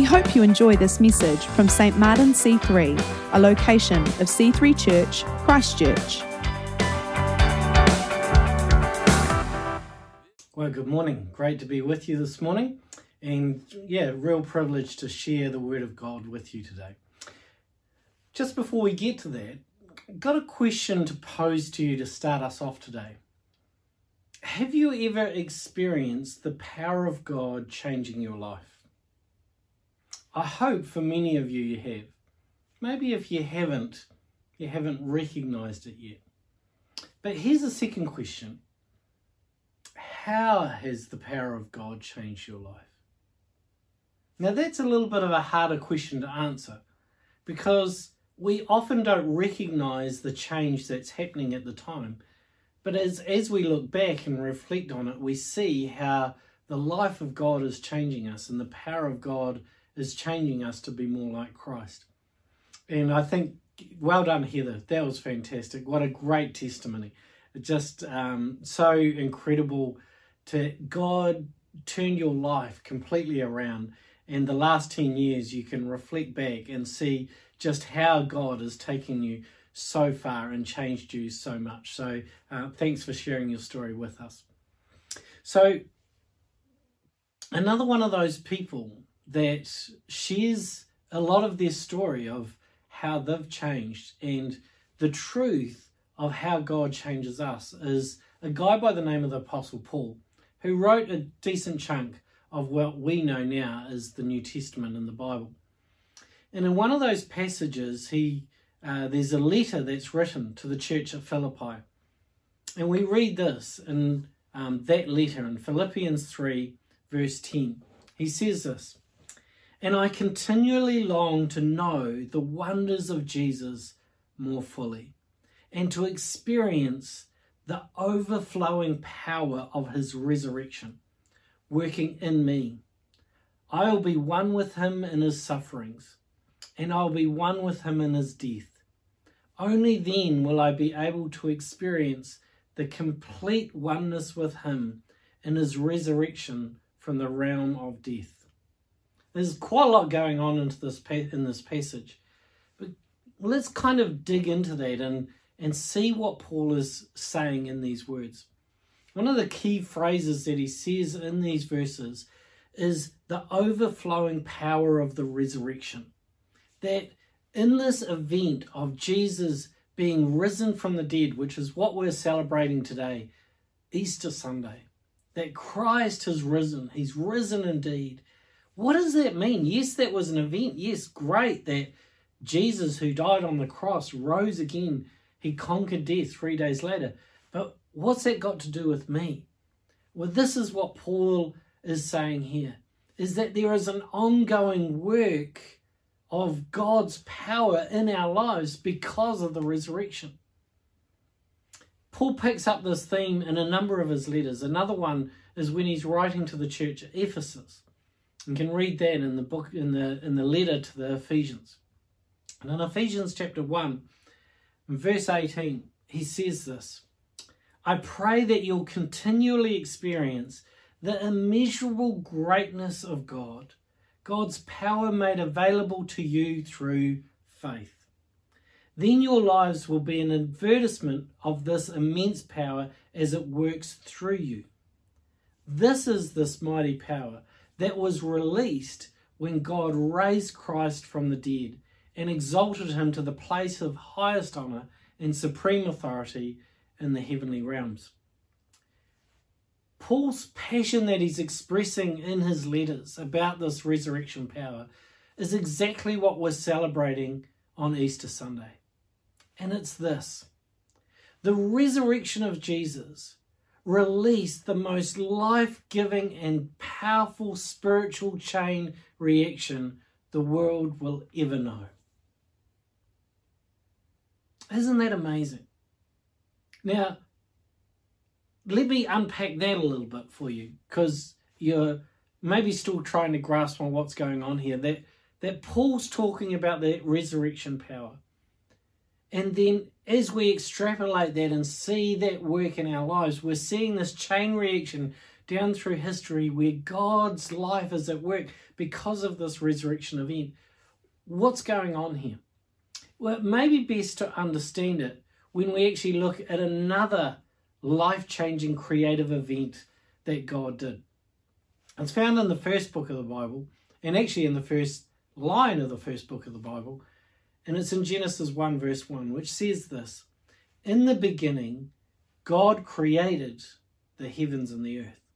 hope you enjoy this message from St. Martin C3, a location of C3 Church, Christchurch. Well, good morning. Great to be with you this morning. And yeah, real privilege to share the Word of God with you today. Just before we get to that, I've got a question to pose to you to start us off today. Have you ever experienced the power of God changing your life? I hope for many of you, you have. Maybe if you haven't recognized it yet. But here's a second question. How has the power of God changed your life? Now that's a little bit of a harder question to answer because we often don't recognize the change that's happening at the time. But as we look back and reflect on it, we see how the life of God is changing us and the power of God is changing us to be more like Christ. And I think, well done, Heather. That was fantastic. What a great testimony. Just so incredible to God turn your life completely around. And the last 10 years, you can reflect back and see just how God has taken you so far and changed you so much. So thanks for sharing your story with us. So another one of those people that shares a lot of their story of how they've changed and the truth of how God changes us is a guy by the name of the Apostle Paul, who wrote a decent chunk of what we know now as the New Testament in the Bible. And in one of those passages, there's a letter that's written to the church at Philippi. And we read this in that letter in Philippians 3, verse 10. He says this, "And I continually long to know the wonders of Jesus more fully, and to experience the overflowing power of his resurrection working in me. I will be one with him in his sufferings, and I will be one with him in his death. Only then will I be able to experience the complete oneness with him in his resurrection from the realm of death." There's quite a lot going on in this passage, but let's kind of dig into that and see what Paul is saying in these words. One of the key phrases that he says in these verses is the overflowing power of the resurrection. That in this event of Jesus being risen from the dead, which is what we're celebrating today, Easter Sunday, that Christ has risen. He's risen indeed. What does that mean? Yes, that was an event. Yes, great that Jesus, who died on the cross, rose again. He conquered death 3 days later. But what's that got to do with me? Well, this is what Paul is saying here, is that there is an ongoing work of God's power in our lives because of the resurrection. Paul picks up this theme in a number of his letters. Another one is when he's writing to the church at Ephesus. You can read that in the book, in the letter to the Ephesians. And in Ephesians chapter 1, in verse 18, he says this, "I pray that you'll continually experience the immeasurable greatness of God, God's power made available to you through faith. Then your lives will be an advertisement of this immense power as it works through you. This is this mighty power that was released when God raised Christ from the dead and exalted him to the place of highest honor and supreme authority in the heavenly realms." Paul's passion that he's expressing in his letters about this resurrection power is exactly what we're celebrating on Easter Sunday. And it's this: the resurrection of Jesus released the most life-giving and powerful spiritual chain reaction the world will ever know. Isn't that amazing? Now, let me unpack that a little bit for you, because you're maybe still trying to grasp on what's going on here. That Paul's talking about that resurrection power. And then as we extrapolate that and see that work in our lives, we're seeing this chain reaction down through history where God's life is at work because of this resurrection event. What's going on here? Well, it may be best to understand it when we actually look at another life-changing creative event that God did. It's found in the first book of the Bible, and actually in the first line of the first book of the Bible, and it's in Genesis 1 verse 1, which says this: "In the beginning, God created the heavens and the earth."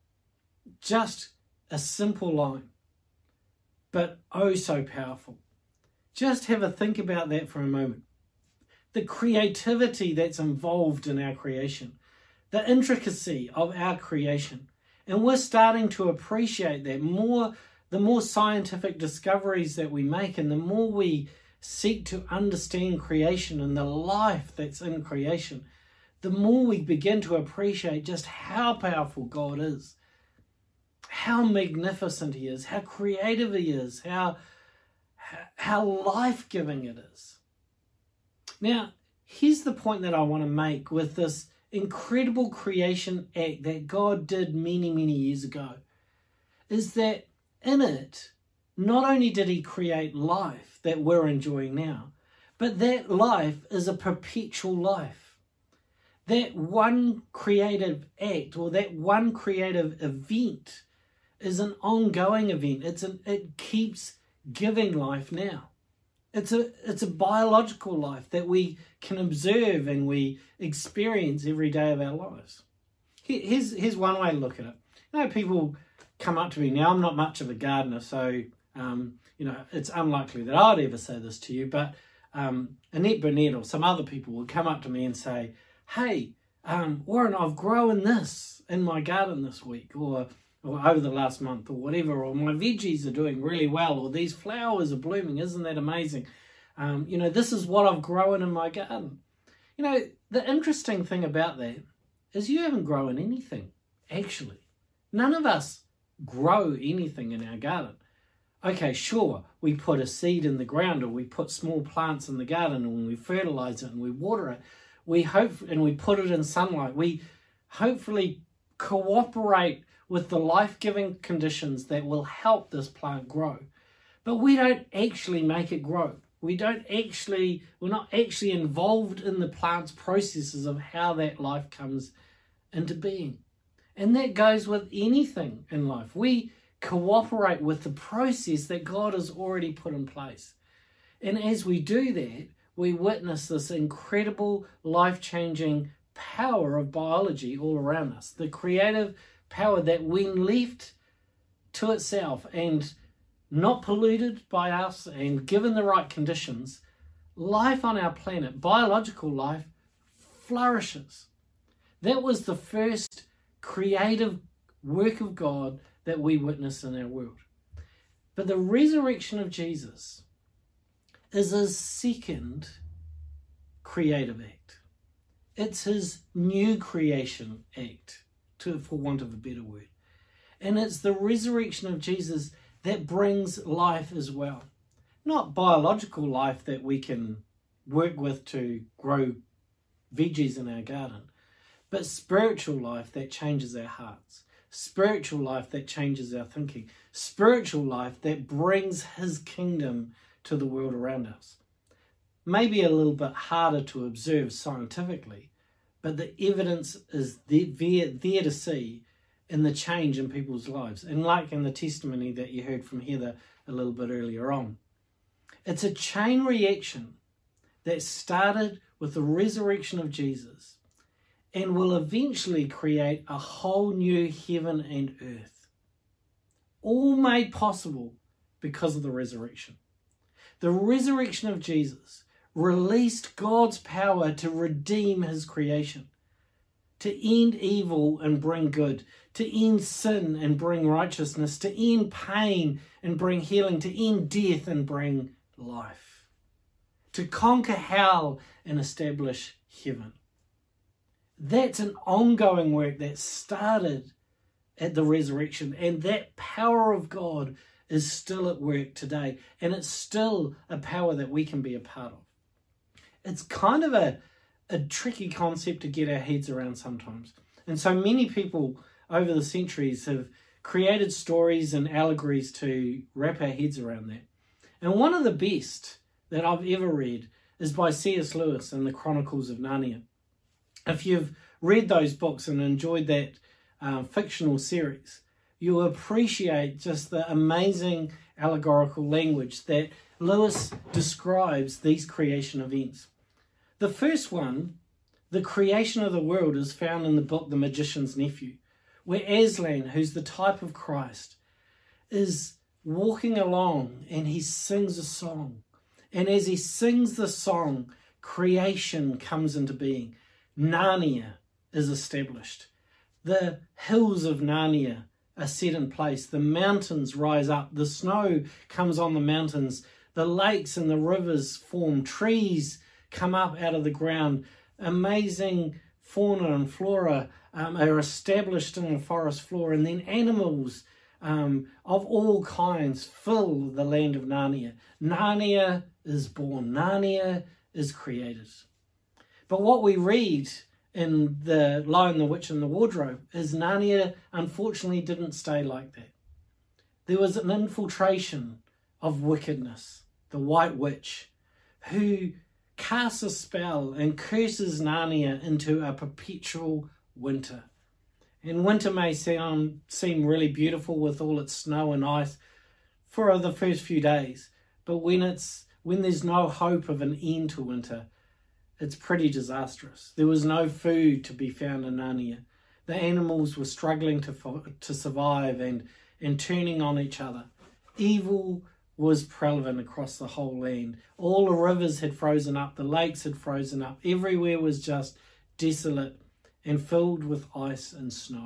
Just a simple line, but oh so powerful. Just have a think about that for a moment. The creativity that's involved in our creation, the intricacy of our creation. And we're starting to appreciate that more, the more scientific discoveries that we make and the more we seek to understand creation and the life that's in creation, the more we begin to appreciate just how powerful God is, how magnificent he is, how creative he is, how life-giving it is. Now, here's the point that I want to make with this incredible creation act that God did many, many years ago, is that in it, not only did he create life that we're enjoying now, but that life is a perpetual life. That one creative act or that one creative event is an ongoing event. It keeps giving life now. It's a biological life that we can observe and we experience every day of our lives. Here's one way to look at it. You know, people come up to me now. I'm not much of a gardener, so you know, it's unlikely that I'd ever say this to you. But Annette Burnett or some other people will come up to me and say, "Hey, Warren, I've grown this in my garden this week, or over the last month, or whatever, or my veggies are doing really well, or these flowers are blooming, isn't that amazing? You know, this is what I've grown in my garden." You know, the interesting thing about that is you haven't grown anything, actually. None of us grow anything in our garden. Okay, sure, we put a seed in the ground, or we put small plants in the garden, and we fertilize it and we water it. We hope, and we put it in sunlight. We hopefully cooperate with the life-giving conditions that will help this plant grow. But we don't actually make it grow. We're not actually involved in the plant's processes of how that life comes into being. And that goes with anything in life. We cooperate with the process that God has already put in place. And as we do that, we witness this incredible life-changing power of biology all around us. The creative power that when left to itself and not polluted by us and given the right conditions, life on our planet, biological life, flourishes. That was the first creative work of God that we witness in our world. But the resurrection of Jesus is his second creative act. It's his new creation act, for want of a better word. And it's the resurrection of Jesus that brings life as well. Not biological life that we can work with to grow veggies in our garden, but spiritual life that changes our hearts. Spiritual life that changes our thinking. Spiritual life that brings his kingdom to the world around us. Maybe a little bit harder to observe scientifically, but the evidence is there to see in the change in people's lives. And like in the testimony that you heard from Heather a little bit earlier on, it's a chain reaction that started with the resurrection of Jesus and will eventually create a whole new heaven and earth. All made possible because of the resurrection. The resurrection of Jesus released God's power to redeem his creation, to end evil and bring good, to end sin and bring righteousness, to end pain and bring healing, to end death and bring life, to conquer hell and establish heaven. That's an ongoing work that started at the resurrection, and that power of God is still at work today, and it's still a power that we can be a part of. it's kind of a tricky concept to get our heads around sometimes. And so many people over the centuries have created stories and allegories to wrap our heads around that. And one of the best that I've ever read is by C.S. Lewis in the Chronicles of Narnia. If you've read those books and enjoyed that fictional series, you'll appreciate just the amazing allegorical language that Lewis describes these creation events. The first one, the creation of the world, is found in the book The Magician's Nephew, where Aslan, who's the type of Christ, is walking along and he sings a song. And as he sings the song, creation comes into being. Narnia is established. The hills of Narnia are set in place. The mountains rise up. The snow comes on the mountains. The lakes and the rivers form. Trees come up out of the ground. Amazing fauna and flora are established in the forest floor. And then animals of all kinds fill the land of Narnia. Narnia is born. Narnia is created. But what we read in The Lion, the Witch and the Wardrobe is Narnia unfortunately didn't stay like that. There was an infiltration of wickedness, the White Witch, who casts a spell and curses Narnia into a perpetual winter. And winter may seem really beautiful with all its snow and ice for the first few days, but when there's no hope of an end to winter, it's pretty disastrous. There was no food to be found in Narnia. The animals were struggling to survive and turning on each other. Evil was prevalent across the whole land. All the rivers had frozen up. The lakes had frozen up. Everywhere was just desolate and filled with ice and snow.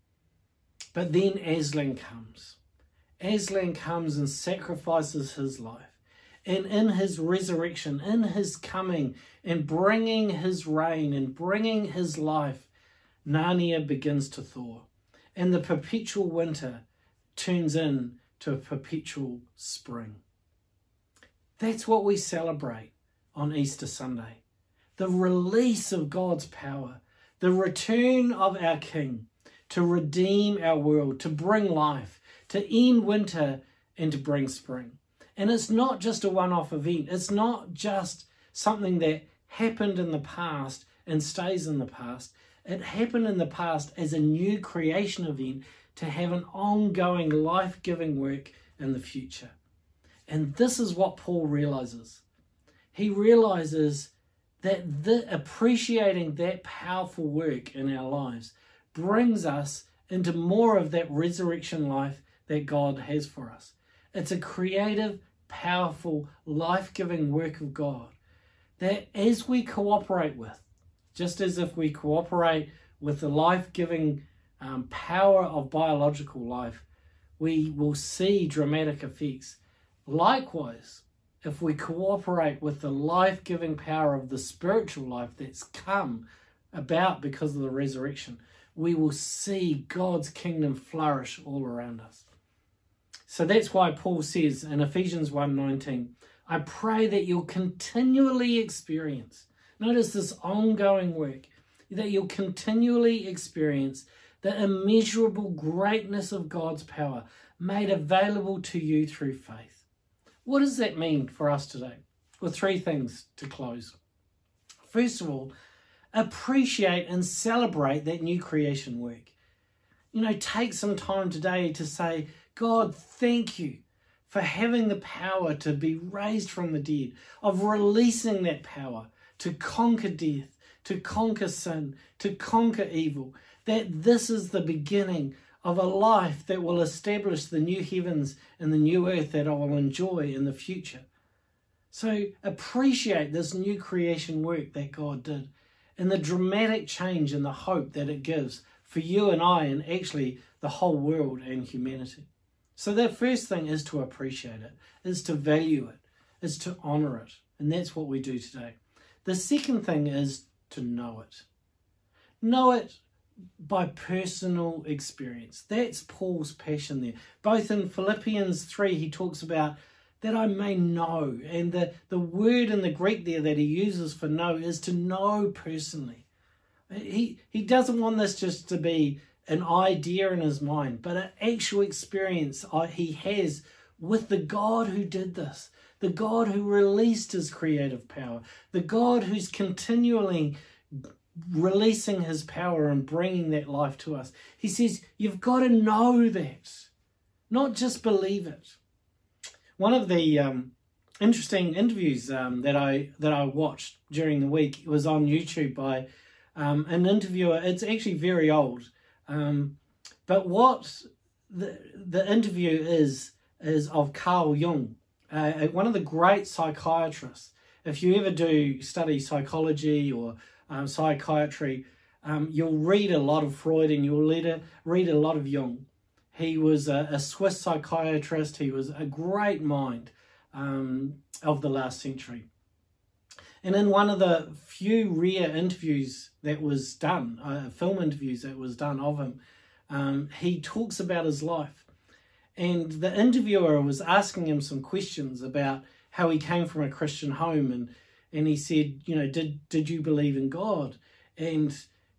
But then Aslan comes. Aslan comes and sacrifices his life. And in his resurrection, in his coming, and bringing his reign and bringing his life, Narnia begins to thaw. And the perpetual winter turns into a perpetual spring. That's what we celebrate on Easter Sunday. The release of God's power, the return of our King to redeem our world, to bring life, to end winter and to bring spring. And it's not just a one-off event. It's not just something that happened in the past and stays in the past. It happened in the past as a new creation event to have an ongoing life-giving work in the future. And this is what Paul realizes. He realizes that appreciating that powerful work in our lives brings us into more of that resurrection life that God has for us. It's a creative, powerful, life-giving work of God that as we cooperate with, just as if we cooperate with the life-giving power of biological life, we will see dramatic effects. Likewise, if we cooperate with the life-giving power of the spiritual life that's come about because of the resurrection, we will see God's kingdom flourish all around us. So that's why Paul says in Ephesians 1:19, I pray that you'll continually experience, notice this ongoing work, that you'll continually experience the immeasurable greatness of God's power made available to you through faith. What does that mean for us today? Well, three things to close. First of all, appreciate and celebrate that new creation work. Take some time today to say, God, thank you for having the power to be raised from the dead, of releasing that power to conquer death, to conquer sin, to conquer evil, that this is the beginning of a life that will establish the new heavens and the new earth that I will enjoy in the future. So appreciate this new creation work that God did and the dramatic change and the hope that it gives for you and I and actually the whole world and humanity. So that first thing is to appreciate it, is to value it, is to honor it. And that's what we do today. The second thing is to know it. Know it by personal experience. That's Paul's passion there. Both in Philippians 3, he talks about that I may know. And the word in the Greek there that he uses for know is to know personally. He doesn't want this just to be an idea in his mind, but an actual experience he has with the God who did this, the God who released his creative power, the God who's continually releasing his power and bringing that life to us. He says, you've got to know that, not just believe it. One of the interesting interviews that I watched during the week was on YouTube by an interviewer. It's actually very old, but what the interview is of Carl Jung, one of the great psychiatrists. If you ever do study psychology or psychiatry, you'll read a lot of Freud and you'll read a lot of Jung. He was a Swiss psychiatrist. He was a great mind of the last century. And in one of the few rare interviews that was done, film interviews that was done of him, he talks about his life. And the interviewer was asking him some questions about how he came from a Christian home. And he said, did you believe in God? And,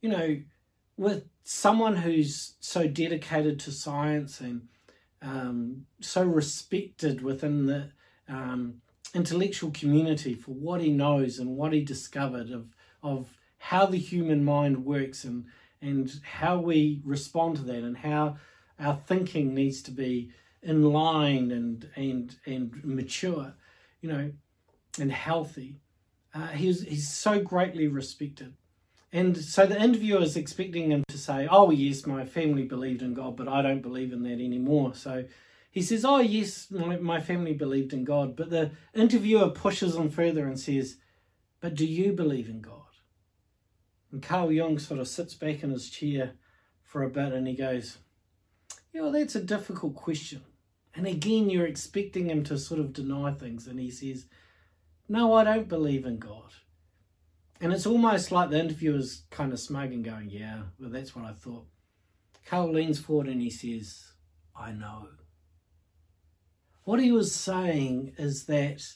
with someone who's so dedicated to science and so respected within the intellectual community for what he knows and what he discovered of how the human mind works and how we respond to that and how our thinking needs to be in line and mature, and healthy. He's so greatly respected. And so the interviewer is expecting him to say, oh, yes, my family believed in God, but I don't believe in that anymore. So he says, oh, yes, my family believed in God. But the interviewer pushes him further and says, but do you believe in God? And Carl Jung sort of sits back in his chair for a bit and he goes, that's a difficult question. And again, you're expecting him to sort of deny things. And he says, no, I don't believe in God. And it's almost like the interviewer's kind of smug and going, yeah, well, that's what I thought. Carl leans forward and he says, I know. What he was saying is that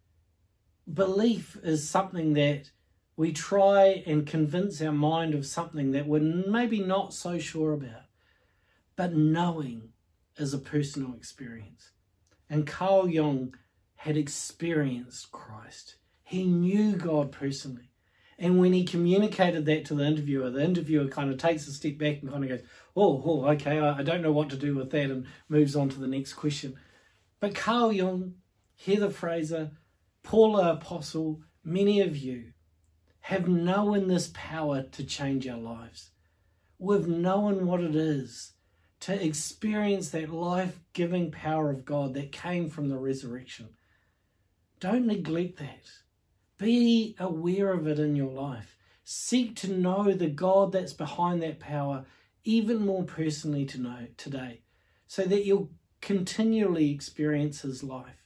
belief is something that we try and convince our mind of something that we're maybe not so sure about. But knowing is a personal experience. And Carl Jung had experienced Christ. He knew God personally. And when he communicated that to the interviewer kind of takes a step back and kind of goes, oh, okay, I don't know what to do with that, and moves on to the next question. But Carl Jung, Heather Fraser, Paula Apostle, many of you have known this power to change our lives. We've known what it is to experience that life-giving power of God that came from the resurrection. Don't neglect that. Be aware of it in your life. Seek to know the God that's behind that power even more personally today, so that you'll continually experience his life.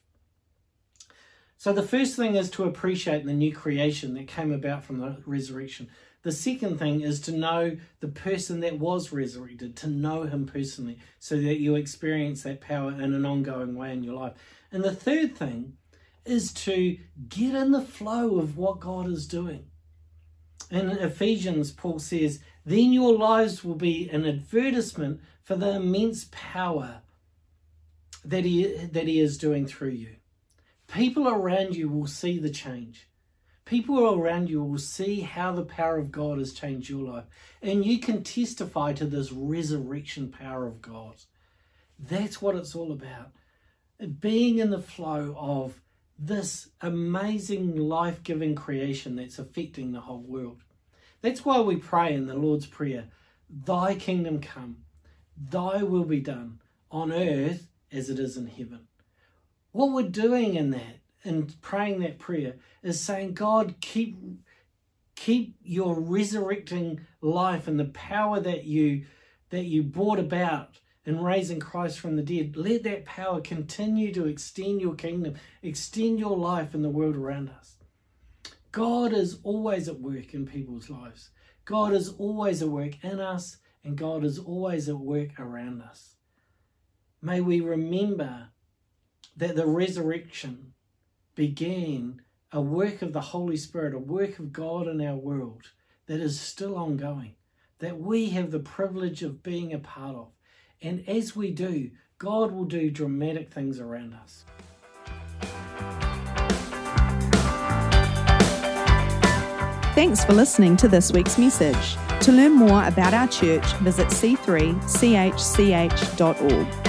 So the first thing is to appreciate the new creation that came about from the resurrection. The second thing is to know the person that was resurrected, to know him personally, so that you experience that power in an ongoing way in your life. And the third thing is to get in the flow of what God is doing. In Ephesians, Paul says, then your lives will be an advertisement for the immense power that he is doing through you. People around you will see the change. People around you will see how the power of God has changed your life. And you can testify to this resurrection power of God. That's what it's all about. Being in the flow of this amazing life-giving creation that's affecting the whole world. That's why we pray in the Lord's Prayer, thy kingdom come, thy will be done on earth as it is in heaven. What we're doing in that, in praying that prayer, is saying, God, keep your resurrecting life and the power that you brought about in raising Christ from the dead. Let that power continue to extend your kingdom, extend your life in the world around us. God is always at work in people's lives. God is always at work in us, and God is always at work around us. May we remember that the resurrection began a work of the Holy Spirit, a work of God in our world that is still ongoing, that we have the privilege of being a part of. And as we do, God will do dramatic things around us. Thanks for listening to this week's message. To learn more about our church, visit c3chch.org.